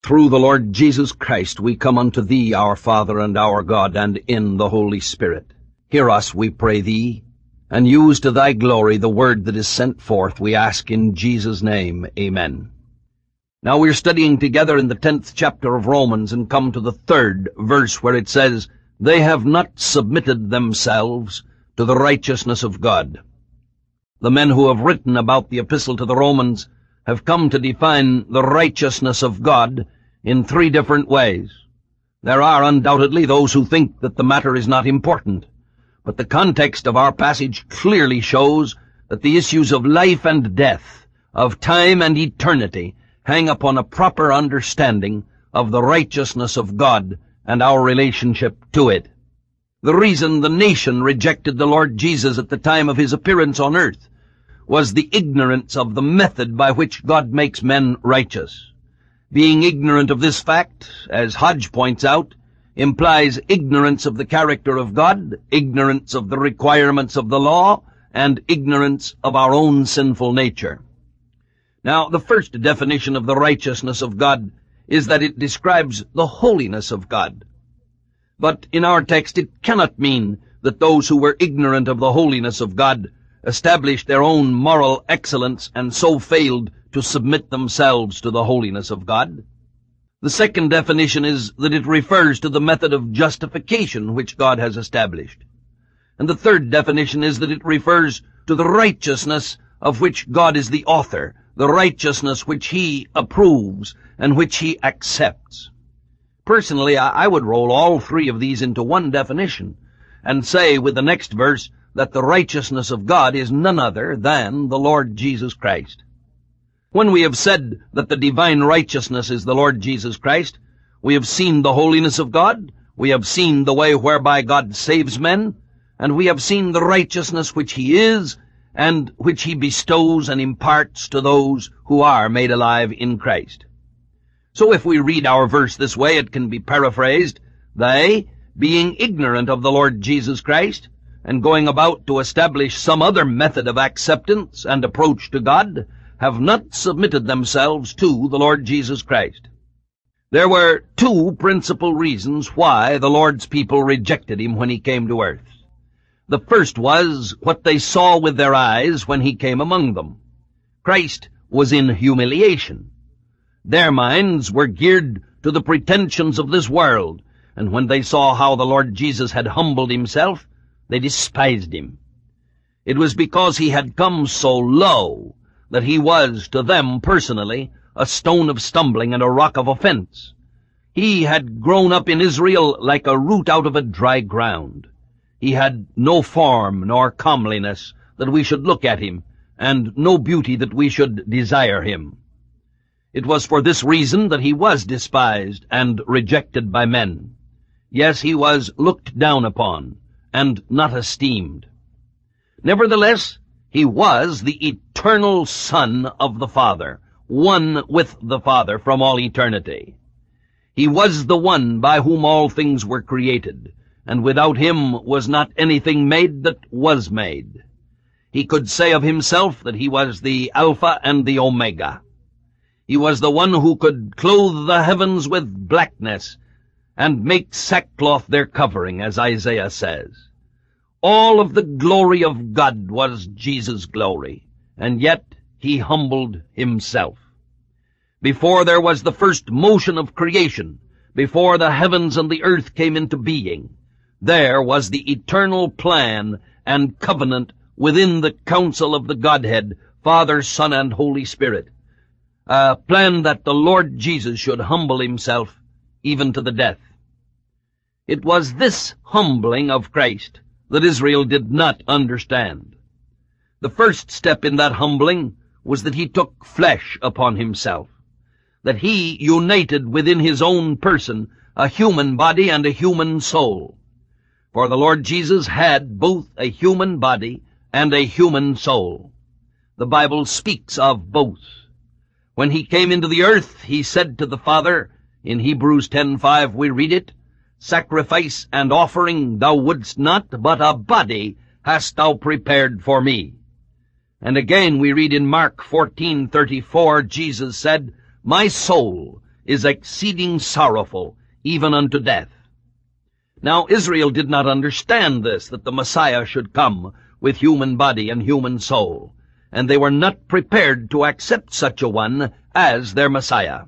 Through the Lord Jesus Christ we come unto Thee, our Father and our God, and in the Holy Spirit. Hear us, we pray Thee, and use to Thy glory the word that is sent forth, we ask in Jesus' name. Amen. Now we're studying together in the 10th chapter of Romans and come to the 3rd verse where it says, "They have not submitted themselves to the righteousness of God." The men who have written about the epistle to the Romans have come to define the righteousness of God in 3 different ways. There are undoubtedly those who think that the matter is not important, but the context of our passage clearly shows that the issues of life and death, of time and eternity, hang upon a proper understanding of the righteousness of God and our relationship to it. The reason the nation rejected the Lord Jesus at the time of his appearance on earth was the ignorance of the method by which God makes men righteous. Being ignorant of this fact, as Hodge points out, implies ignorance of the character of God, ignorance of the requirements of the law, and ignorance of our own sinful nature. Now, the first definition of the righteousness of God is that it describes the holiness of God. But in our text it cannot mean that those who were ignorant of the holiness of God established their own moral excellence and so failed to submit themselves to the holiness of God. The second definition is that it refers to the method of justification which God has established. And the third definition is that it refers to the righteousness of which God is the author, the righteousness which He approves and which He accepts. Personally, I would roll all 3 of these into one definition and say with the next verse that the righteousness of God is none other than the Lord Jesus Christ. When we have said that the divine righteousness is the Lord Jesus Christ, we have seen the holiness of God, we have seen the way whereby God saves men, and we have seen the righteousness which He is and which He bestows and imparts to those who are made alive in Christ. So if we read our verse this way, it can be paraphrased, "They, being ignorant of the Lord Jesus Christ, and going about to establish some other method of acceptance and approach to God, have not submitted themselves to the Lord Jesus Christ." There were 2 principal reasons why the Lord's people rejected Him when He came to earth. The first was what they saw with their eyes when He came among them. Christ was in humiliation. Their minds were geared to the pretensions of this world, and when they saw how the Lord Jesus had humbled Himself, they despised Him. It was because He had come so low that He was, to them personally, a stone of stumbling and a rock of offense. He had grown up in Israel like a root out of a dry ground. He had no form nor comeliness that we should look at Him, and no beauty that we should desire Him. It was for this reason that He was despised and rejected by men. Yes, He was looked down upon and not esteemed. Nevertheless, He was the eternal Son of the Father, one with the Father from all eternity. He was the one by whom all things were created, and without Him was not anything made that was made. He could say of Himself that He was the Alpha and the Omega. He was the one who could clothe the heavens with blackness and make sackcloth their covering, as Isaiah says. All of the glory of God was Jesus' glory, and yet He humbled Himself. Before there was the first motion of creation, before the heavens and the earth came into being, there was the eternal plan and covenant within the council of the Godhead, Father, Son, and Holy Spirit. A plan that the Lord Jesus should humble Himself even to the death. It was this humbling of Christ that Israel did not understand. The first step in that humbling was that He took flesh upon Himself, that He united within His own person a human body and a human soul. For the Lord Jesus had both a human body and a human soul. The Bible speaks of both. When He came into the earth, He said to the Father, in Hebrews 10:5 we read it, "Sacrifice and offering thou wouldst not, but a body hast thou prepared for me." And again we read in Mark 14:34, Jesus said, "My soul is exceeding sorrowful, even unto death. Now Israel did not understand this, that the Messiah should come with human body and human soul, and they were not prepared to accept such a one as their Messiah.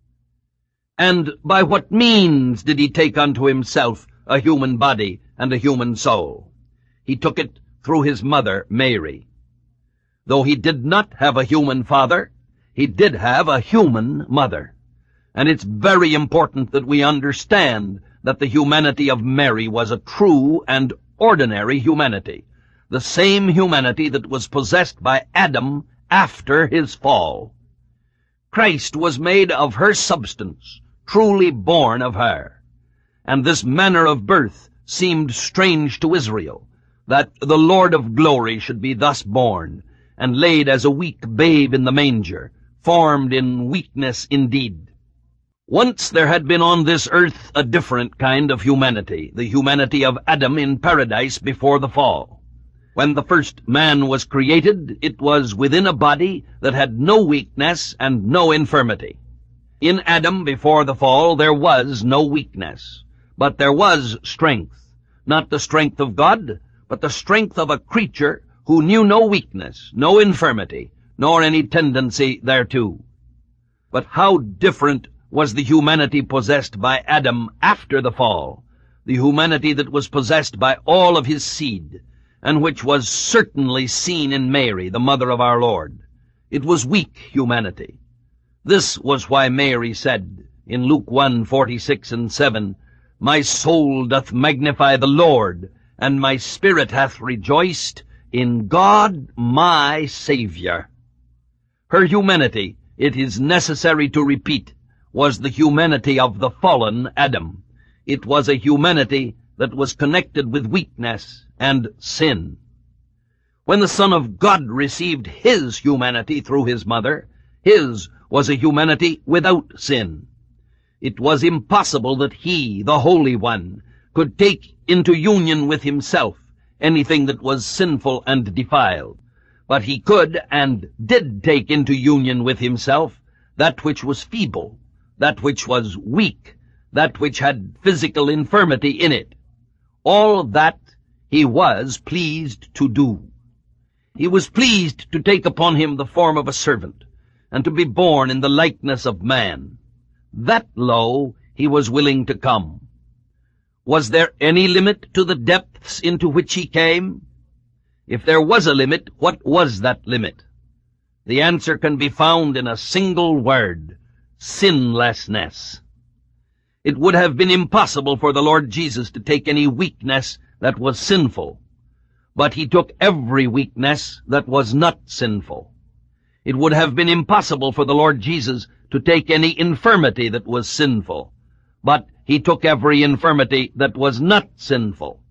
And by what means did he take unto himself a human body and a human soul? He took it through his mother, Mary. Though he did not have a human father, he did have a human mother. And it's very important that we understand that the humanity of Mary was a true and ordinary humanity, the same humanity that was possessed by Adam after his fall. Christ was made of her substance, truly born of her. And this manner of birth seemed strange to Israel, that the Lord of glory should be thus born, and laid as a weak babe in the manger, formed in weakness indeed. Once there had been on this earth a different kind of humanity, the humanity of Adam in paradise before the fall. When the first man was created, it was within a body that had no weakness and no infirmity. In Adam before the fall there was no weakness, but there was strength, not the strength of God, but the strength of a creature who knew no weakness, no infirmity, nor any tendency thereto. But how different was the humanity possessed by Adam after the fall, the humanity that was possessed by all of his seed, and which was certainly seen in Mary, the mother of our Lord. It was weak humanity. This was why Mary said in Luke 1:46 and 7, "My soul doth magnify the Lord, and my spirit hath rejoiced in God my Savior." Her humanity, it is necessary to repeat, was the humanity of the fallen Adam. It was a humanity that was connected with weakness and sin. When the Son of God received his humanity through his mother, his was a humanity without sin. It was impossible that he, the Holy One, could take into union with himself anything that was sinful and defiled. But he could and did take into union with himself that which was feeble, that which was weak, that which had physical infirmity in it. All that he was pleased to do. He was pleased to take upon him the form of a servant, and to be born in the likeness of man. That low he was willing to come. Was there any limit to the depths into which he came? If there was a limit, what was that limit? The answer can be found in a single word: sinlessness. It would have been impossible for the Lord Jesus to take any weakness that was sinful, but he took every weakness that was not sinful. It would have been impossible for the Lord Jesus to take any infirmity that was sinful, but he took every infirmity that was not sinful.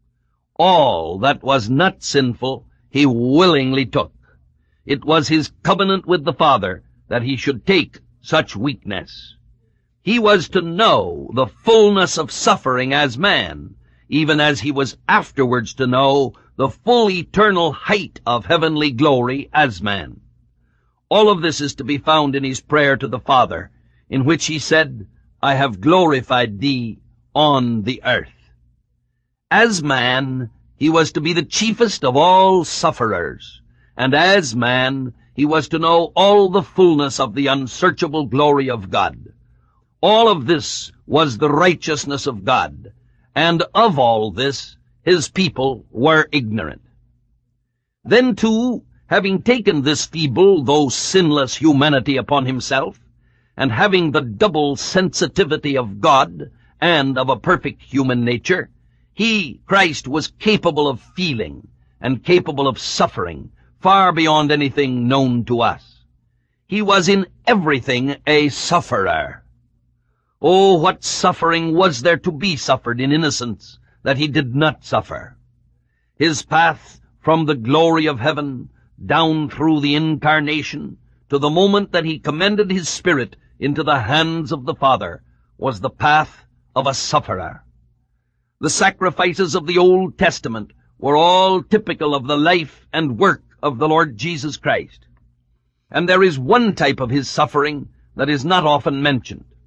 All that was not sinful he willingly took. It was his covenant with the Father that he should take such weakness. He was to know the fullness of suffering as man, even as he was afterwards to know the full eternal height of heavenly glory as man. All of this is to be found in his prayer to the Father, in which he said, "I have glorified thee on the earth." As man, he was to be the chiefest of all sufferers, and as man, he was to know all the fullness of the unsearchable glory of God. All of this was the righteousness of God, and of all this his people were ignorant. Then, too, having taken this feeble, though sinless humanity upon himself, and having the double sensitivity of God and of a perfect human nature, he, Christ, was capable of feeling and capable of suffering far beyond anything known to us. He was in everything a sufferer. Oh, what suffering was there to be suffered in innocence that he did not suffer? His path from the glory of heaven down through the incarnation to the moment that he commended his spirit into the hands of the Father was the path of a sufferer. The sacrifices of the Old Testament were all typical of the life and work of the Lord Jesus Christ. And there is one type of his suffering that is not often mentioned.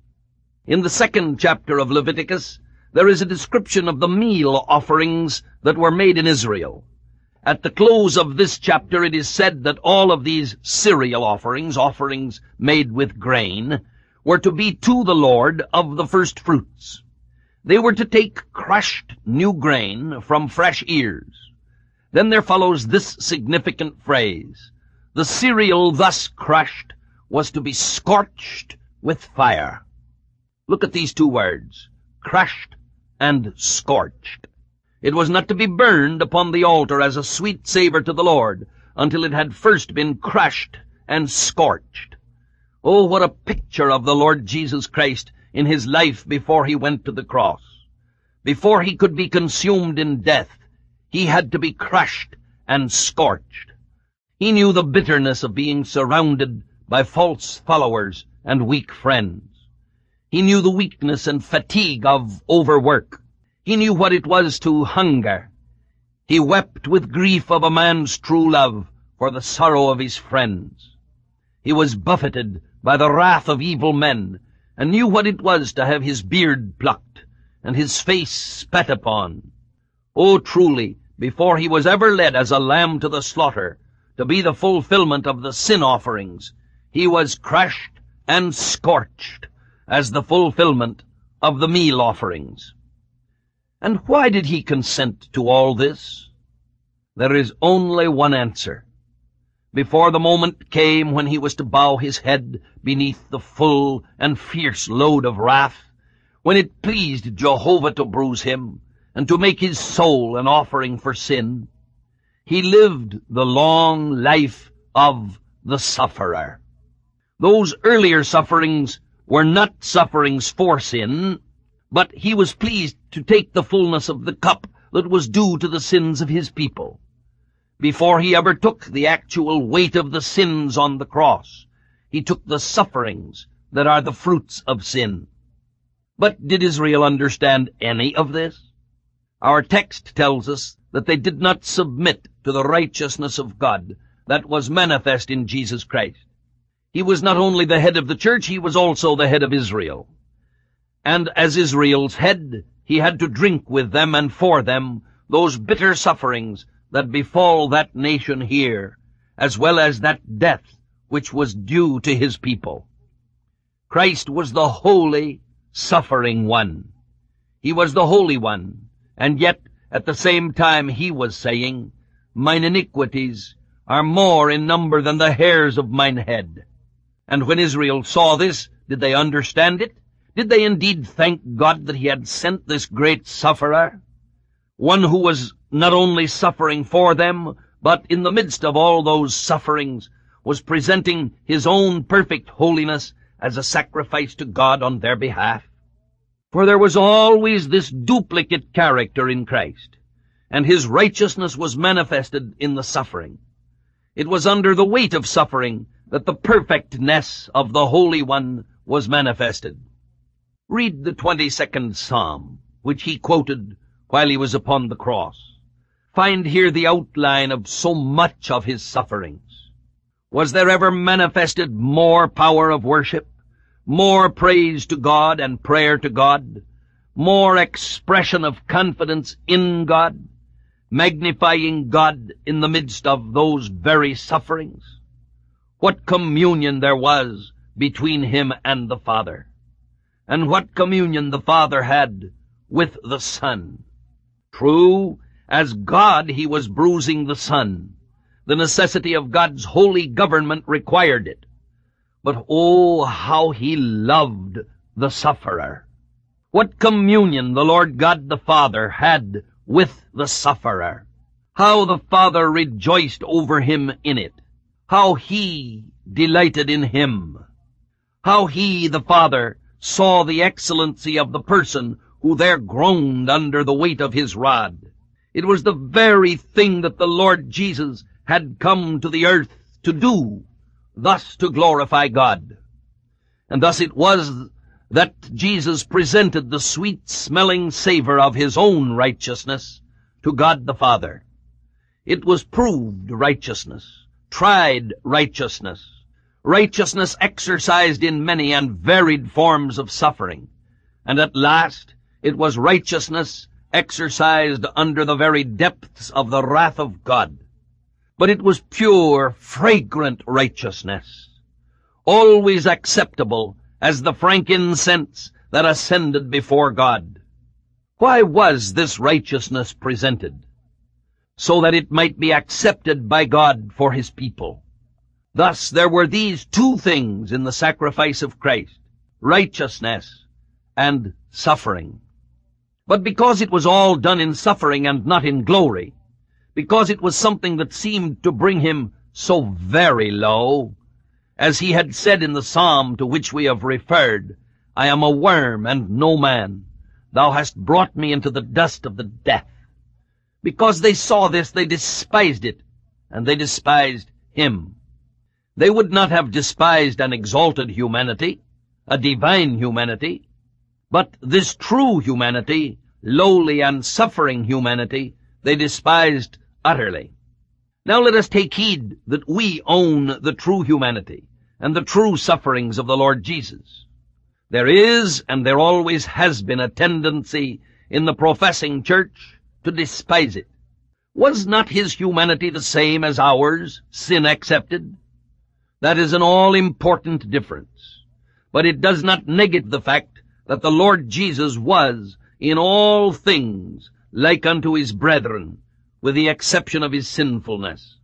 In the 2nd chapter of Leviticus, there is a description of the meal offerings that were made in Israel. At the close of this chapter, it is said that all of these cereal offerings made with grain, were to be to the Lord of the first fruits. They were to take crushed new grain from fresh ears. Then there follows this significant phrase: the cereal thus crushed was to be scorched with fire. Look at these two words, crushed and scorched. It was not to be burned upon the altar as a sweet savor to the Lord until it had first been crushed and scorched. Oh, what a picture of the Lord Jesus Christ in his life before he went to the cross. Before he could be consumed in death, he had to be crushed and scorched. He knew the bitterness of being surrounded by false followers and weak friends. He knew the weakness and fatigue of overwork. He knew what it was to hunger. He wept with grief of a man's true love for the sorrow of his friends. He was buffeted by the wrath of evil men, and knew what it was to have his beard plucked and his face spat upon. Oh, truly, before he was ever led as a lamb to the slaughter, to be the fulfillment of the sin offerings, he was crushed and scorched as the fulfillment of the meal offerings. And why did he consent to all this? There is only one answer. Before the moment came when he was to bow his head beneath the full and fierce load of wrath, when it pleased Jehovah to bruise him and to make his soul an offering for sin, he lived the long life of the sufferer. Those earlier sufferings were not sufferings for sin, but he was pleased to take the fullness of the cup that was due to the sins of his people. Before he ever took the actual weight of the sins on the cross, he took the sufferings that are the fruits of sin. But did Israel understand any of this? Our text tells us that they did not submit to the righteousness of God that was manifest in Jesus Christ. He was not only the head of the church, he was also the head of Israel. And as Israel's head, he had to drink with them and for them those bitter sufferings that befall that nation here, as well as that death which was due to his people. Christ was the holy, suffering one. He was the Holy One, and yet at the same time he was saying, "Mine iniquities are more in number than the hairs of mine head." And when Israel saw this, did they understand it? Did they indeed thank God that he had sent this great sufferer? One who was not only suffering for them, but in the midst of all those sufferings was presenting his own perfect holiness as a sacrifice to God on their behalf. For there was always this duplicate character in Christ, and his righteousness was manifested in the suffering. It was under the weight of suffering that the perfectness of the Holy One was manifested. Read the 22nd Psalm, which he quoted while he was upon the cross. Find here the outline of so much of his sufferings. Was there ever manifested more power of worship, more praise to God and prayer to God, more expression of confidence in God, magnifying God in the midst of those very sufferings? What communion there was between him and the Father, and what communion the Father had with the Son. True, as God he was bruising the Son. The necessity of God's holy government required it. But oh, how he loved the sufferer. What communion the Lord God the Father had with the sufferer. How the Father rejoiced over him in it. How he delighted in him. How he, the Father, saw the excellency of the person who there groaned under the weight of his rod. It was the very thing that the Lord Jesus had come to the earth to do, thus to glorify God. And thus it was that Jesus presented the sweet-smelling savor of his own righteousness to God the Father. It was proved righteousness, tried righteousness, righteousness exercised in many and varied forms of suffering, and at last it was righteousness exercised under the very depths of the wrath of God. But it was pure, fragrant righteousness, always acceptable as the frankincense that ascended before God. Why was this righteousness presented? So that it might be accepted by God for his people. Thus there were these two things in the sacrifice of Christ, righteousness and suffering. But because it was all done in suffering and not in glory, because it was something that seemed to bring him so very low, as he had said in the psalm to which we have referred, I am a worm and no man. Thou hast brought me into the dust of the death. Because they saw this, they despised it, and they despised him. They would not have despised an exalted humanity, a divine humanity, but this true humanity, lowly and suffering humanity, they despised utterly. Now let us take heed that we own the true humanity and the true sufferings of the Lord Jesus. There is, and there always has been, a tendency in the professing church to despise it. Was not his humanity the same as ours, sin accepted? That is an all-important difference. But it does not negate the fact that the Lord Jesus was, in all things, like unto his brethren, with the exception of his sinfulness.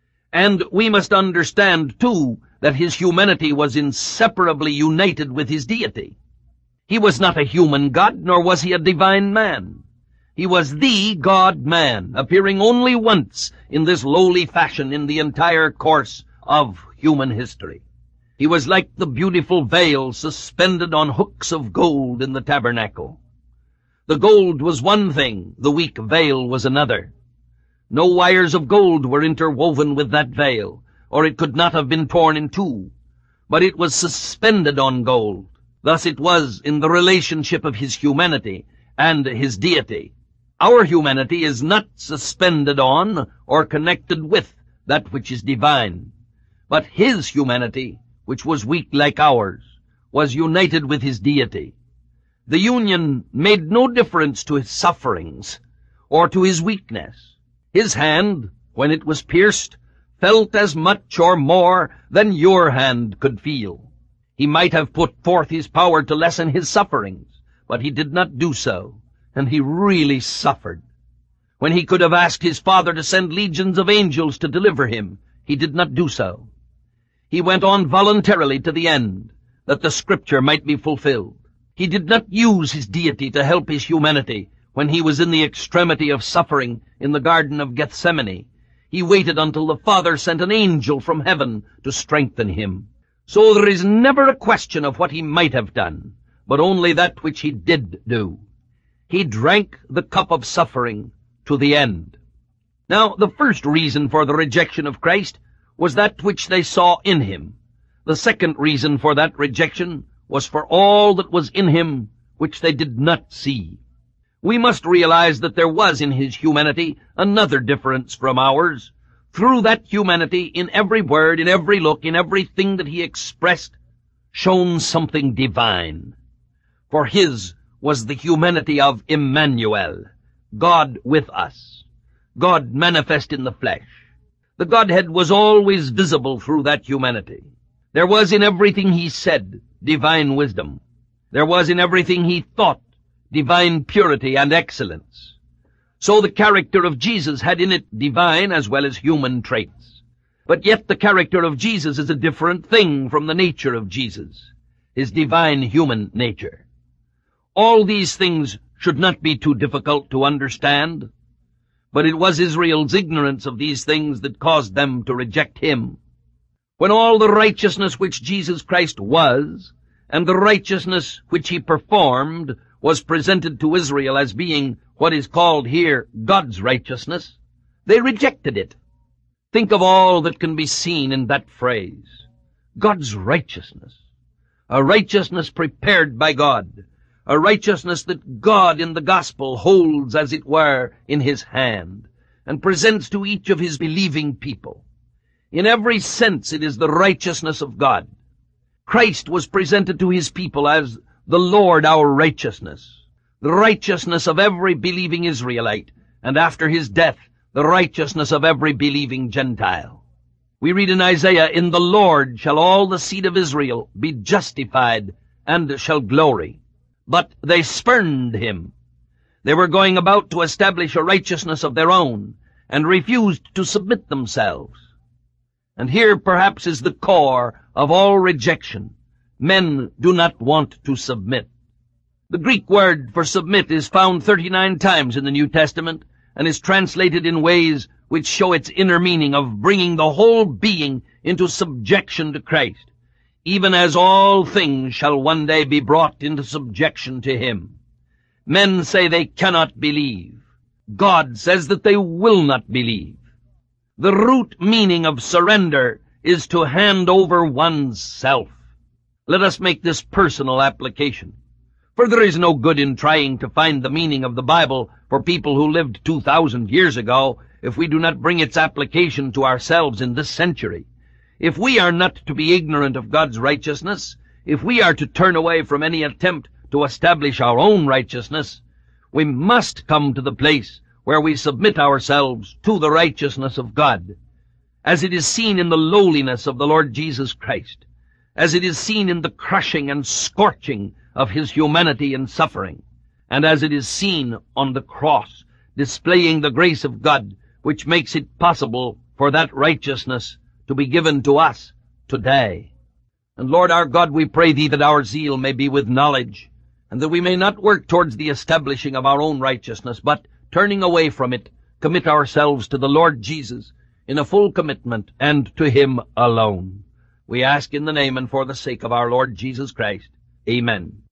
And we must understand, too, that his humanity was inseparably united with his deity. He was not a human God, nor was he a divine man. He was the God-man, appearing only once in this lowly fashion in the entire course of human history. He was like the beautiful veil suspended on hooks of gold in the tabernacle. The gold was one thing, the weak veil was another. No wires of gold were interwoven with that veil, or it could not have been torn in two, but it was suspended on gold. Thus it was in the relationship of his humanity and his deity. Our humanity is not suspended on or connected with that which is divine, but his humanity, which was weak like ours, was united with his deity. The union made no difference to his sufferings or to his weakness. His hand, when it was pierced, felt as much or more than your hand could feel. He might have put forth his power to lessen his sufferings, but he did not do so, and he really suffered. When he could have asked his Father to send legions of angels to deliver him, he did not do so. He went on voluntarily to the end, that the Scripture might be fulfilled. He did not use his deity to help his humanity when he was in the extremity of suffering in the Garden of Gethsemane. He waited until the Father sent an angel from heaven to strengthen him. So there is never a question of what he might have done, but only that which he did do. He drank the cup of suffering to the end. Now, the first reason for the rejection of Christ was that which they saw in him. The second reason for that rejection was for all that was in him which they did not see. We must realize that there was in his humanity another difference from ours. Through that humanity, in every word, in every look, in everything that he expressed, shone something divine. For his was the humanity of Emmanuel, God with us, God manifest in the flesh. The Godhead was always visible through that humanity. There was in everything he said divine wisdom. There was in everything he thought divine purity and excellence. So the character of Jesus had in it divine as well as human traits. But yet the character of Jesus is a different thing from the nature of Jesus, his divine human nature. All these things should not be too difficult to understand, but it was Israel's ignorance of these things that caused them to reject him. When all the righteousness which Jesus Christ was, and the righteousness which he performed, was presented to Israel as being what is called here God's righteousness, they rejected it. Think of all that can be seen in that phrase. God's righteousness. A righteousness prepared by God. A righteousness that God in the gospel holds, as it were, in his hand, and presents to each of his believing people. In every sense it is the righteousness of God. Christ was presented to his people as the Lord our righteousness, the righteousness of every believing Israelite, and after his death, the righteousness of every believing Gentile. We read in Isaiah, "In the Lord shall all the seed of Israel be justified and shall glory." But they spurned him. They were going about to establish a righteousness of their own, and refused to submit themselves. And here perhaps is the core of all rejection. Men do not want to submit. The Greek word for submit is found 39 times in the New Testament, and is translated in ways which show its inner meaning of bringing the whole being into subjection to Christ, even as all things shall one day be brought into subjection to him. Men say they cannot believe. God says that they will not believe. The root meaning of surrender is to hand over one's self. Let us make this personal application. For there is no good in trying to find the meaning of the Bible for people who lived 2,000 years ago if we do not bring its application to ourselves in this century. If we are not to be ignorant of God's righteousness, if we are to turn away from any attempt to establish our own righteousness, we must come to the place where we submit ourselves to the righteousness of God, as it is seen in the lowliness of the Lord Jesus Christ, as it is seen in the crushing and scorching of his humanity and suffering, and as it is seen on the cross, displaying the grace of God, which makes it possible for that righteousness to be given to us today. And Lord our God, we pray thee that our zeal may be with knowledge, and that we may not work towards the establishing of our own righteousness, but, turning away from it, commit ourselves to the Lord Jesus in a full commitment, and to him alone. We ask in the name and for the sake of our Lord Jesus Christ. Amen.